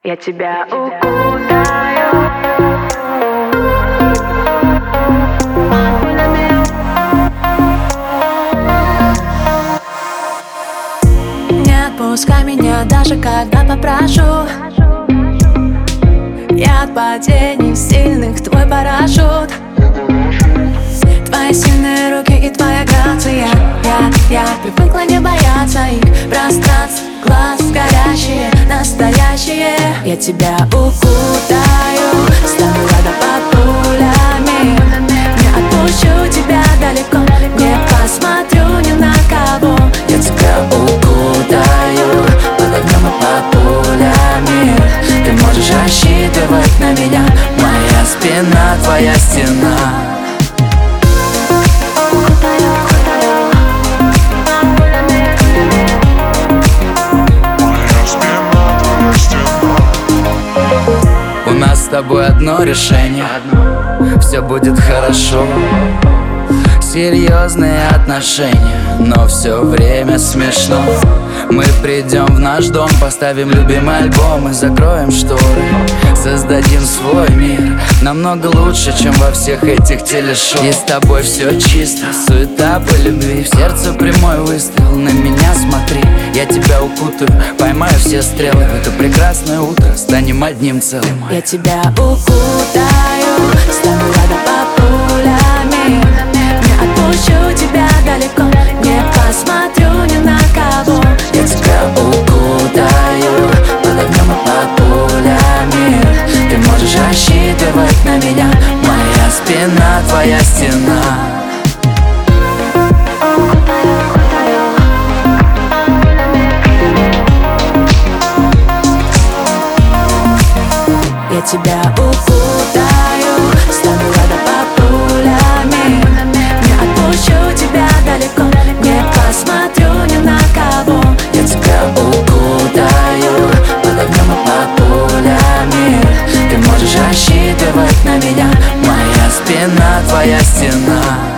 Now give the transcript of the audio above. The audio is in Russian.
Я тебя укутаю. Не отпускай меня, даже когда попрошу. Я от падений сильных твой парашют. Твои сильные руки и твоя грация. Я привыкла не бояться их пространств. Глаз горящие, настоящие. Я тебя укутаю, стану рядом под пулями. Не отпущу тебя далеко, не посмотрю ни на кого. Я тебя укутаю, под огнем и под пулями. Ты можешь рассчитывать на меня, моя спина, твоя стена. У нас с тобой одно решение, все будет хорошо. Серьезные отношения, но все время смешно. Мы придем в наш дом, поставим любимый альбом и закроем шторы. Создадим свой мир, намного лучше, чем во всех этих телешоу. И с тобой все чисто, суета по любви. В сердце прямой выстрел, на меня смотри. Я тебя укутаю, поймаю все стрелы. В это прекрасное утро станем одним целым. Я тебя укутаю, стану рядом под пулями. Не отпущу тебя далеко, не посмотрю ни на кого. Я тебя укутаю, под огнем и под пулями. Ты можешь рассчитывать на меня, моя спина, твоя стена. Я тебя укутаю, стану рядом под пулями. Не отпущу тебя далеко, не посмотрю ни на кого. Я тебя укутаю, под огнем и под пулями. Ты можешь рассчитывать на меня, моя спина, твоя стена.